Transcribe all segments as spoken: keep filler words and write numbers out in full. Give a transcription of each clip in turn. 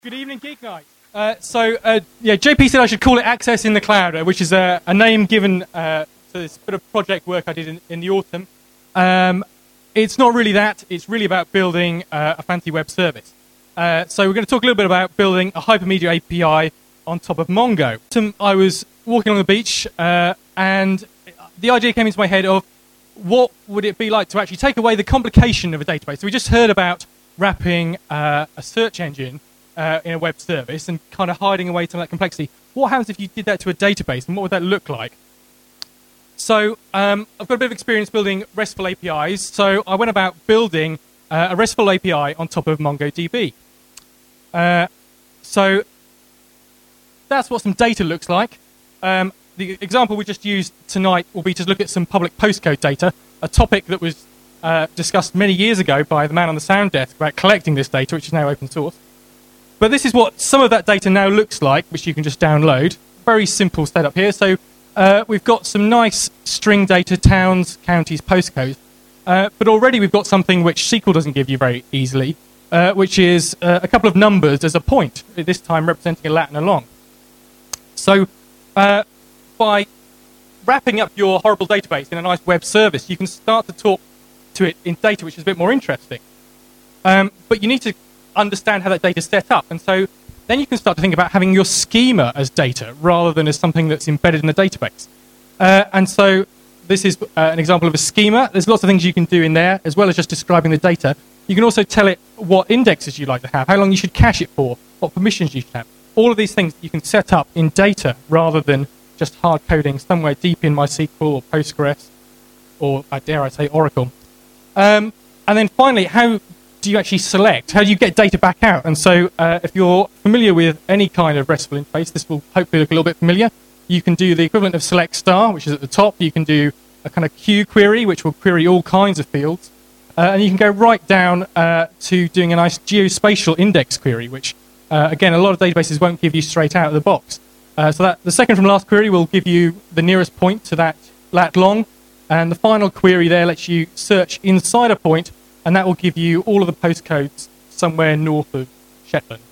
Good evening, Geek Night. Uh, so, uh, yeah, J P said I should call it Access in the Cloud, uh, which is a, a name given uh, to this bit of project work I did in, in the autumn. Um, it's not really that. It's really about building uh, a fancy web service. Uh, so we're going to talk a little bit about building a hypermedia A P I on top of Mongo. So I was walking on the beach, uh, and the idea came into my head of what would it be like to actually take away the complication of a database. So we just heard about wrapping uh, a search engine Uh, in a web service and kind of hiding away some of that complexity. What happens if you did that to a database, and what would that look like? So um, I've got a bit of experience building RESTful A P Is, so I went about building uh, a RESTful A P I on top of MongoDB. Uh, so that's what some data looks like. Um, the example we just used tonight will be to look at some public postcode data, a topic that was uh, discussed many years ago by the man on the sound desk about collecting this data, which is now open source. But this is what some of that data now looks like, which you can just download. Very simple setup here. So uh, we've got some nice string data, towns, counties, postcodes. Uh, but already we've got something which S Q L doesn't give you very easily, uh, which is uh, a couple of numbers as a point, this time representing a lat and a long. So uh, by wrapping up your horrible database in a nice web service, you can start to talk to it in data which is a bit more interesting. Um, but you need to understand how that data is set up, and so then you can start to think about having your schema as data rather than as something that's embedded in the database. Uh, and so this is uh, an example of a schema. There's lots of things you can do in there, as well as just describing the data. You can also tell it what indexes you'd like to have, how long you should cache it for, what permissions you should have. All of these things you can set up in data rather than just hard coding somewhere deep in MySQL or Postgres or, I dare I say, Oracle. Um, and then finally, how do you actually select? How do you get data back out? And so uh, if you're familiar with any kind of RESTful interface, this will hopefully look a little bit familiar. You can do the equivalent of select star, which is at the top. You can do a kind of queue query, which will query all kinds of fields. Uh, and you can go right down uh, to doing a nice geospatial index query, which, uh, again, a lot of databases won't give you straight out of the box. Uh, so that the second from last query will give you the nearest point to that lat long. And the final query there lets you search inside a point, and that will give you all of the postcodes somewhere north of Shetland.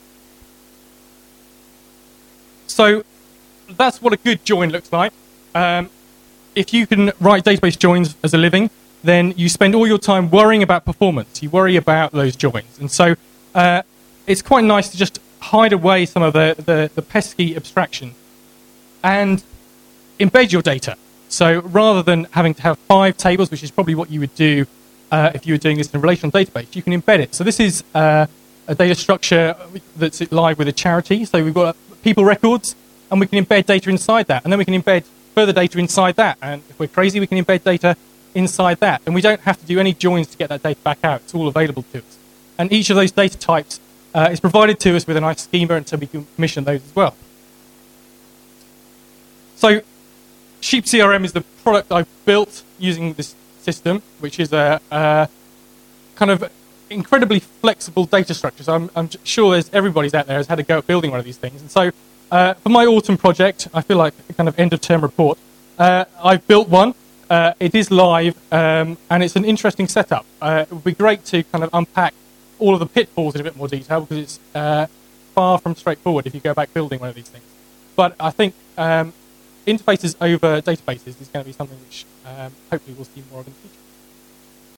So that's what a good join looks like. Um, if you can write database joins as a living, then you spend all your time worrying about performance. You worry about those joins. And so uh, it's quite nice to just hide away some of the, the, the pesky abstraction and embed your data. So rather than having to have five tables, which is probably what you would do Uh, if you were doing this in a relational database, you can embed it. So this is uh, a data structure that's live with a charity. So we've got people records, and we can embed data inside that. And then we can embed further data inside that. And if we're crazy, we can embed data inside that. And we don't have to do any joins to get that data back out. It's all available to us. And each of those data types uh, is provided to us with a nice schema, and so we can commission those as well. So Sheep C R M is the product I've built using this system, which is a, a kind of incredibly flexible data structure. So I'm, I'm sure there's everybody's out there has had a go at building one of these things. And so uh, for my autumn project, I feel like a kind of end of term report, uh, I've built one. Uh, it is live, um, and it's an interesting setup. Uh, it would be great to kind of unpack all of the pitfalls in a bit more detail, because it's uh, far from straightforward if you go back building one of these things. But I think um, interfaces over databases is going to be something which um, hopefully we'll see more of in the future.